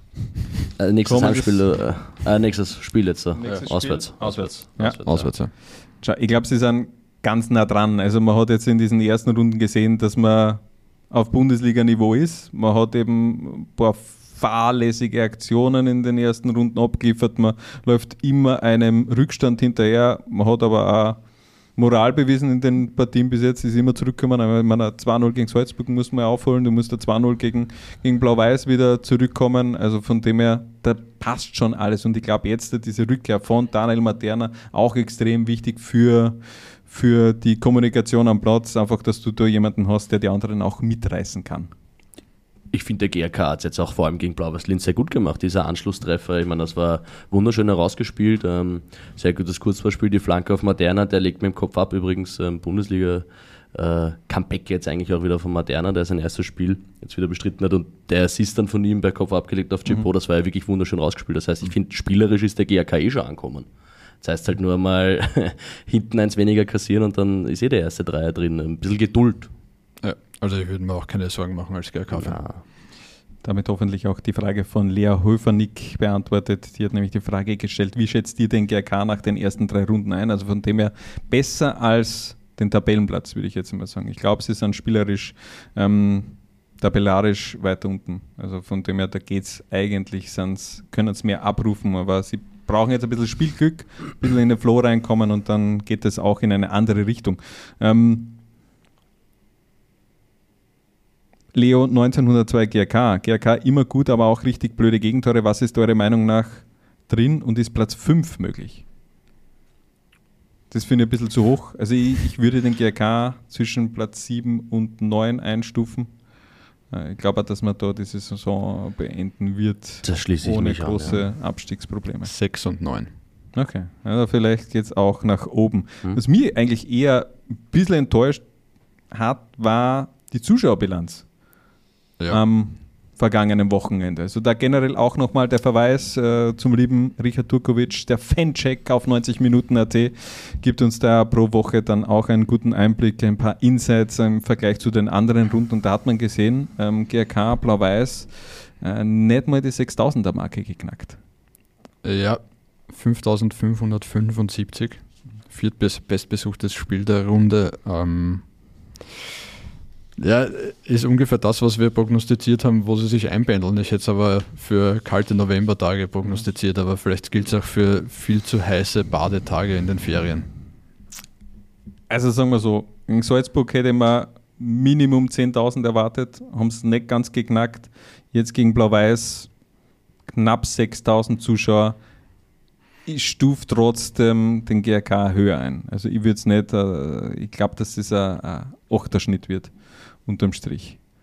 Nächstes Spiel jetzt. Auswärts. Ja. Auswärts, ja. Ich glaube, sie sind ganz nah dran. Also man hat jetzt in diesen ersten Runden gesehen, dass man auf Bundesliga-Niveau ist. Man hat eben ein paar fahrlässige Aktionen in den ersten Runden abgeliefert. Man läuft immer einem Rückstand hinterher. Man hat aber auch Moral bewiesen in den Partien bis jetzt, ist immer zurückgekommen. Ich meine, 2-0 gegen Salzburg muss man aufholen, du musst da 2-0 gegen Blau-Weiß wieder zurückkommen. Also von dem her, da passt schon alles. Und ich glaube jetzt diese Rückkehr von Daniel Materna auch extrem wichtig für die Kommunikation am Platz. Einfach, dass du da jemanden hast, der die anderen auch mitreißen kann. Ich finde, der GRK hat es jetzt auch vor allem gegen Blau-Weiß-Linz sehr gut gemacht, dieser Anschlusstreffer. Ich meine, das war wunderschön herausgespielt. Sehr gutes Kurzballspiel, die Flanke auf Materna, der legt mit dem Kopf ab. Übrigens, Bundesliga-Comeback jetzt eigentlich auch wieder von Materna, der sein erstes Spiel jetzt wieder bestritten hat. Und der Assist dann von ihm bei Kopf abgelegt auf Chipo, das war ja wirklich wunderschön rausgespielt. Das heißt, ich finde, spielerisch ist der GRK schon angekommen. Das heißt halt nur mal hinten eins weniger kassieren und dann ist der erste Dreier drin. Ein bisschen Geduld. Ja, also ich würde mir auch keine Sorgen machen als GRK-Fan. Ja. Damit hoffentlich auch die Frage von Lea Höfernick beantwortet. Die hat nämlich die Frage gestellt, wie schätzt ihr den GRK nach den ersten 3 Runden ein? Also von dem her besser als den Tabellenplatz, würde ich jetzt mal sagen. Ich glaube, sie sind spielerisch, tabellarisch weiter unten. Also von dem her, da geht es eigentlich, können es mehr abrufen, aber sie brauchen jetzt ein bisschen Spielglück, ein bisschen in den Flow reinkommen und dann geht es auch in eine andere Richtung. Leo, 1902 GRK. GRK immer gut, aber auch richtig blöde Gegentore. Was ist eurer Meinung nach drin und ist Platz 5 möglich? Das finde ich ein bisschen zu hoch. Also ich würde den GRK zwischen Platz 7 und 9 einstufen. Ich glaube auch, dass man da diese Saison beenden wird ohne große Abstiegsprobleme. 6 und 9. Okay, also vielleicht geht es auch nach oben. Was mich eigentlich eher ein bisschen enttäuscht hat, war die Zuschauerbilanz am vergangenen Wochenende. Also da generell auch nochmal der Verweis zum lieben Richard Turkovic, der Fancheck auf 90minuten.at gibt uns da pro Woche dann auch einen guten Einblick, ein paar Insights im Vergleich zu den anderen Runden. Und da hat man gesehen, GRK Blau-Weiß nicht mal die 6.000er Marke geknackt. Ja, 5.575. Viertbestbesuchtes Spiel der Runde. Ja, ist ungefähr das, was wir prognostiziert haben, wo sie sich einpendeln. Ich hätte es aber für kalte Novembertage prognostiziert, aber vielleicht gilt es auch für viel zu heiße Badetage in den Ferien. Also sagen wir so, in Salzburg hätte man Minimum 10.000 erwartet, haben es nicht ganz geknackt. Jetzt gegen Blau-Weiß knapp 6.000 Zuschauer. Ich stufe trotzdem den GRK höher ein. Also ich würde es nicht, ich glaube, dass das ein 8er Schnitt wird, unterm Strich.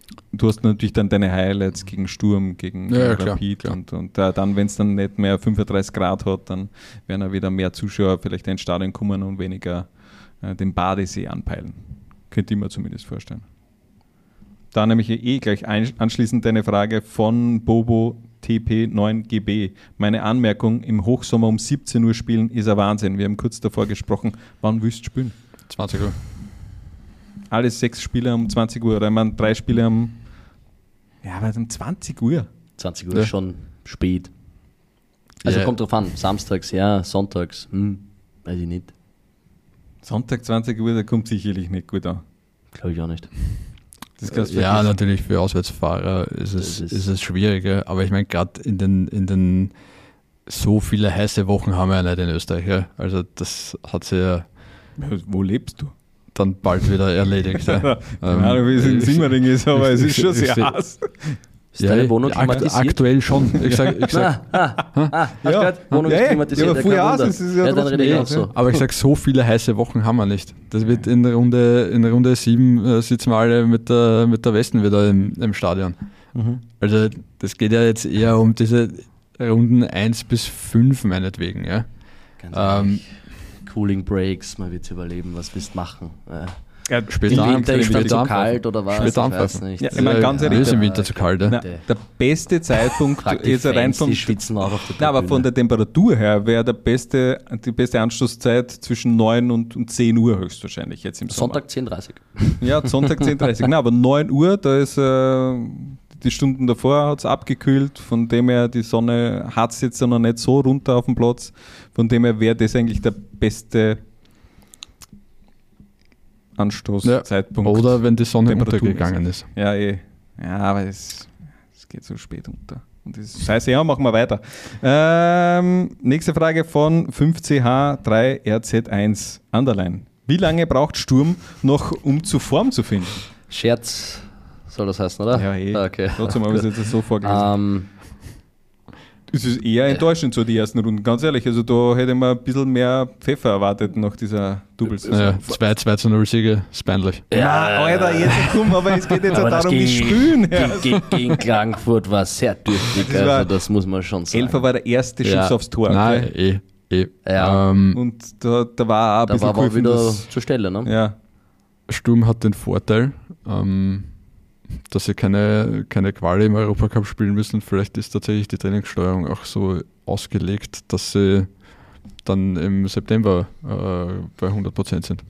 du hast natürlich dann deine Highlights gegen Sturm, gegen Rapid klar. und dann, wenn es dann nicht mehr 35 Grad hat, dann werden auch wieder mehr Zuschauer vielleicht ins Stadion kommen und weniger den Badesee anpeilen. Könnte ich mir zumindest vorstellen. Da nämlich gleich anschließend eine Frage von Bobo TP9GB. Meine Anmerkung, im Hochsommer um 17 Uhr spielen ist ein Wahnsinn. Wir haben kurz davor gesprochen, wann willst du spielen? 20 Uhr. Alle 6 Spiele um 20 Uhr, oder ich meine 3 Spiele aber um 20 Uhr. 20 Uhr ist schon spät. Also kommt drauf an, samstags, ja, sonntags, weiß ich nicht. Sonntag 20 Uhr, da kommt sicherlich nicht gut an. Glaube ich auch nicht. Ja, natürlich für Auswärtsfahrer ist es schwieriger, aber ich meine, gerade in den so viele heiße Wochen haben wir ja nicht in Österreich. Ja? Also das hat sich ja Wo lebst du? dann bald wieder erledigt. Ja. Keine Ahnung, wie es in Simmering ist, aber es ist schon sehr heiß. Ist deine Wohnung klimatisiert? Aktuell schon. Ich sag, Wohnung ist klimatisiert. Ja, aber voll heiß, es ist ja dann rede ich auch so. aber ich sage, so viele heiße Wochen haben wir nicht. Das wird in der Runde 7 sitzen wir alle mit der Westen wieder im Stadion. Also das geht ja jetzt eher um diese Runden 1 bis 5 meinetwegen. Ja. Ganz ehrlich. Cooling Breaks, man wird es überleben, was willst du machen? Später Im Winter ist es zu anpfeifen. kalt oder was? Später Ich weiß anpfeifen. nicht. Ja, ich meine, ganz ehrlich, Ist im Winter zu kalt. Ja. der beste Zeitpunkt Frag die ist rein Fans, vom die schwitzen auch auf der Nein, aber von der Temperatur her wäre die beste Anstoßzeit zwischen 9 und 10 Uhr höchstwahrscheinlich jetzt im Sommer. Sonntag 10:30. Ja, Sonntag 10:30. Nein, aber 9 Uhr, da ist die Stunden davor hat es abgekühlt, von dem her die Sonne hat es jetzt noch nicht so runter auf dem Platz, von dem her wäre das eigentlich der beste Anstoßzeitpunkt. Oder wenn die Sonne Temperatur untergegangen ist. Ja, aber es geht so spät unter. Und das ist scheiße, ja, machen wir weiter. Nächste Frage von 5CH3RZ1 Underline. Wie lange braucht Sturm noch, um zur Form zu finden? Scherz soll das heißen, oder? Ja, Okay. Trotzdem habe ich es jetzt so vorgelesen. Es ist eher enttäuschend, so die ersten Runden, ganz ehrlich. Also da hätte man ein bisschen mehr Pfeffer erwartet nach dieser Doubles. Ja, 2-2-0 Siege, ist peinlich. Ja, Alter, jetzt komm, aber es geht jetzt auch darum, wie Sprühen. Gegen Klagenfurt war sehr dürftig, das muss man schon sagen. Elfer war der erste Schuss aufs Tor. Nein, Ja. Und da war auch ein bisschen Da war aber wieder das, zur Stelle, ne? ja. Sturm hat den Vorteil, dass sie keine Quali im Europacup spielen müssen. Vielleicht ist tatsächlich die Trainingssteuerung auch so ausgelegt, dass sie dann im September bei 100% sind.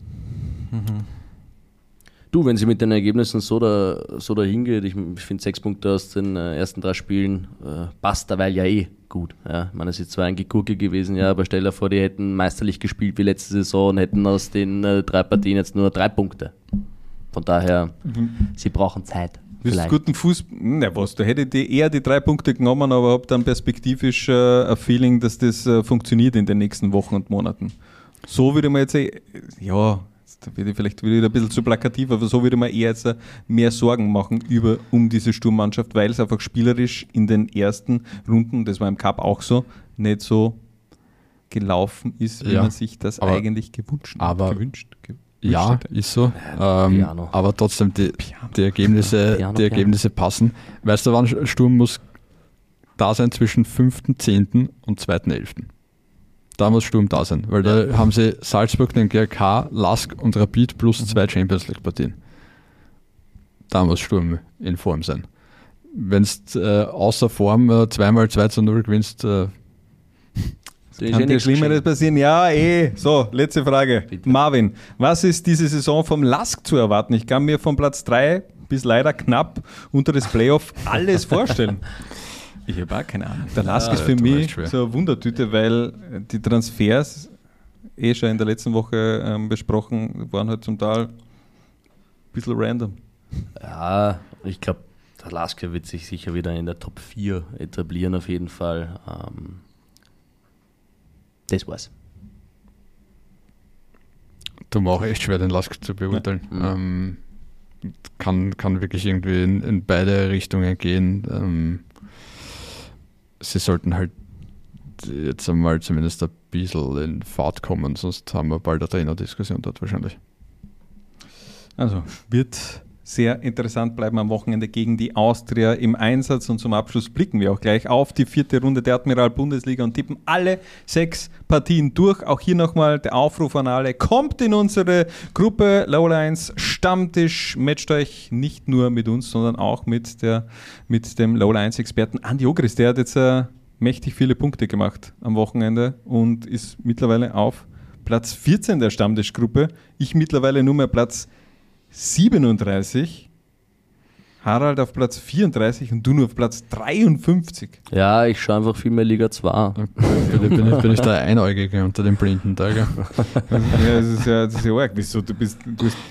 Du, wenn sie mit den Ergebnissen so dahin geht, ich finde 6 Punkte aus den ersten 3 Spielen passt derweil ja gut. Ja. Ich meine, es ist zwar ein Gegucke gewesen, ja, aber stell dir vor, die hätten meisterlich gespielt wie letzte Saison und hätten aus den 3 Partien jetzt nur 3 Punkte. Von daher, sie brauchen Zeit. Willst du guten Fußball? Na was, da hätte ich eher die 3 Punkte genommen, aber habe dann perspektivisch ein Feeling, dass das funktioniert in den nächsten Wochen und Monaten. So würde man jetzt, ja, da werde ich vielleicht wieder ein bisschen zu plakativ, aber so würde man eher jetzt mehr Sorgen machen um diese Sturmmannschaft, weil es einfach spielerisch in den ersten Runden, das war im Cup auch so, nicht so gelaufen ist, wie man sich das eigentlich gewünscht Ja, hätte. ist so. Aber trotzdem, die Ergebnisse passen. Weißt du, wann Sturm muss da sein? Zwischen 5.10. und 2.11. Da muss Sturm da sein, weil da haben sie Salzburg, den GRK, Lask und Rapid plus 2 Champions League Partien. Da muss Sturm in Form sein. Wenn du außer Form 2x2-0 gewinnst, kann dir Schlimmeres passieren? Ja, So, letzte Frage. Bitte. Marvin, was ist diese Saison vom Lask zu erwarten? Ich kann mir von Platz 3 bis leider knapp unter das Playoff alles vorstellen. Ich habe auch keine Ahnung. Der Lask ist für mich so eine Wundertüte, weil die Transfers, schon in der letzten Woche besprochen, waren halt zum Teil ein bisschen random. Ja, ich glaube, der Lask wird sich sicher wieder in der Top 4 etablieren, auf jeden Fall. Das war's. Du machst echt schwer, den Lask zu beurteilen. Kann wirklich irgendwie in beide Richtungen gehen. Sie sollten halt jetzt einmal zumindest ein bisschen in Fahrt kommen, sonst haben wir bald eine Trainerdiskussion dort wahrscheinlich. Also wird sehr interessant bleiben am Wochenende gegen die Austria im Einsatz. Und zum Abschluss blicken wir auch gleich auf die 4. Runde der Admiral-Bundesliga und tippen alle 6 Partien durch. Auch hier nochmal der Aufruf an alle. Kommt in unsere Gruppe Lowlines Stammtisch. Matcht euch nicht nur mit uns, sondern auch mit dem Lowlines-Experten Andi Ogris. Der hat jetzt mächtig viele Punkte gemacht am Wochenende und ist mittlerweile auf Platz 14 der Stammtischgruppe. Ich mittlerweile nur mehr Platz 37, Harald auf Platz 34 und du nur auf Platz 53. Ja, ich schaue einfach viel mehr Liga 2. Bin ich der Einäugige unter den Blinden da, gell? Ja, das ist ja arg. Wieso? Du bist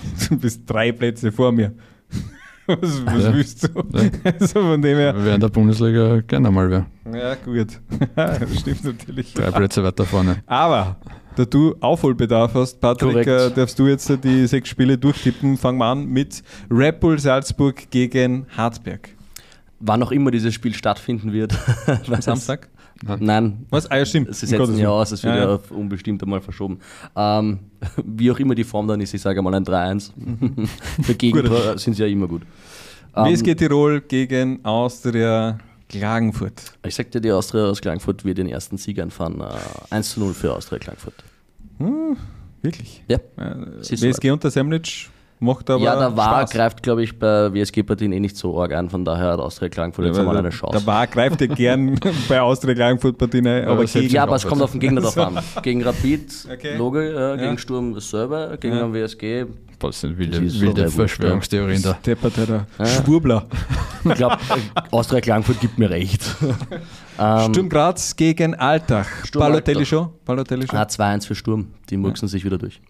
3 Plätze vor mir. Was willst du? Ja. Also von dem her. Wer in der Bundesliga gerne mal wäre. Ja, gut. Das stimmt natürlich. 3 Plätze weiter vorne. Aber da du Aufholbedarf hast, Patrick, darfst du jetzt die 6 Spiele durchtippen. Fangen wir an mit Red Bull Salzburg gegen Harzberg. Wann auch immer dieses Spiel stattfinden wird. Am Samstag? Nein. Was? Ah ja, stimmt. Sie setzen ja aus, es wird ja auf unbestimmt einmal verschoben. Wie auch immer die Form dann ist, ich sage mal ein 3-1. Für Gegentor sind sie ja immer gut. WSG Tirol gegen Austria Klagenfurt. Ich sagte, die Austria aus Klagenfurt wird den ersten Sieg einfahren. 1:0 für Austria Klagenfurt. Wirklich? Ja. WSG unter Semlitsch macht aber ja, der VAR Spaß. greift, glaube ich, bei WSG-Partien nicht so arg ein, von daher hat Austria Klagenfurt jetzt einmal eine Chance. Der VAR greift ja gern bei Austria Klagenfurt-Partien ein, aber aber es kommt auf den Gegner drauf an. Gegen Rapid, Okay. Logo, gegen Sturm selber, gegen den WSG. Das sind Das ist wilde so Verschwörungstheorien da. Depperter Schwurbler. Ich glaube, Austria Klagenfurt gibt mir recht. Sturm Graz gegen Altach. Sturm Balotelli Altach. schon? Balotelli schon? 2-1 für Sturm, die murksen sich wieder durch.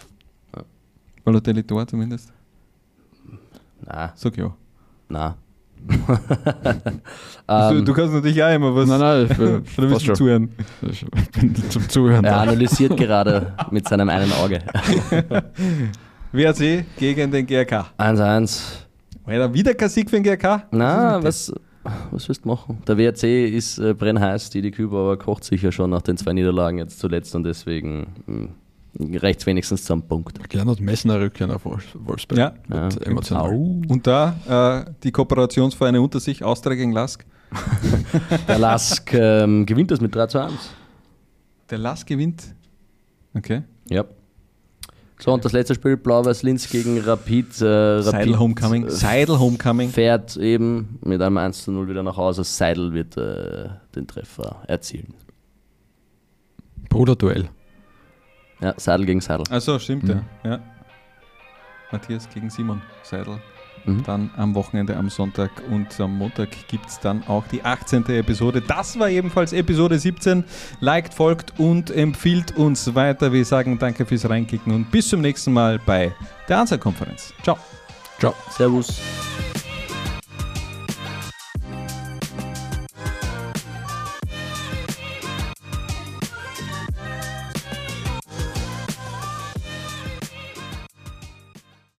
Balotelli Tor zumindest? Sag ja. Na. Du kannst natürlich auch immer was. Nein, ich Du willst schon. zuhören. Ich bin zum Zuhören Er da. analysiert gerade mit seinem einen Auge. WRC gegen den GRK. 1-1. Alter, wieder kein Sieg für den GRK? Na, was willst du machen? Der WRC ist brennheiß, die Küber aber kocht sicher schon nach den 2 Niederlagen jetzt zuletzt und deswegen reicht es wenigstens zu einem Punkt. Gernot Messner Rückkehr nach Wolfsberg. Ja. Wird emotional. Und da die Kooperationsvereine unter sich, Austria gegen Lask. Der Lask gewinnt das mit 3:1. Der Lask gewinnt. Okay. Ja. So, und das letzte Spiel, Blau-Weiß-Linz gegen Rapid. Seidel Homecoming. Seidel Homecoming. Fährt eben mit einem 1:0 wieder nach Hause. Seidel wird den Treffer erzielen. Bruderduell. Ja, Seidel gegen Seidel. Achso, stimmt, ja. Matthias gegen Simon Seidel. Dann am Wochenende, am Sonntag und am Montag gibt es dann auch die 18. Episode. Das war ebenfalls Episode 17. Liked, folgt und empfiehlt uns weiter. Wir sagen danke fürs Reinkicken und bis zum nächsten Mal bei der Answer-Konferenz. Ciao. Ciao. Servus.